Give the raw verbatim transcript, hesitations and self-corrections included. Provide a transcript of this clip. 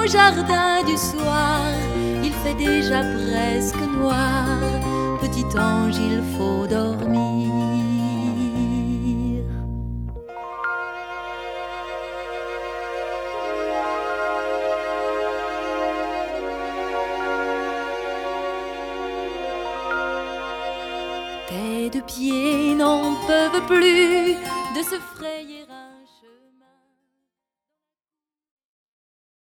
au jardin du soir, il fait déjà presque noir. Petit ange, il faut dormir. Tes deux pieds n'en peuvent plus de se frayer un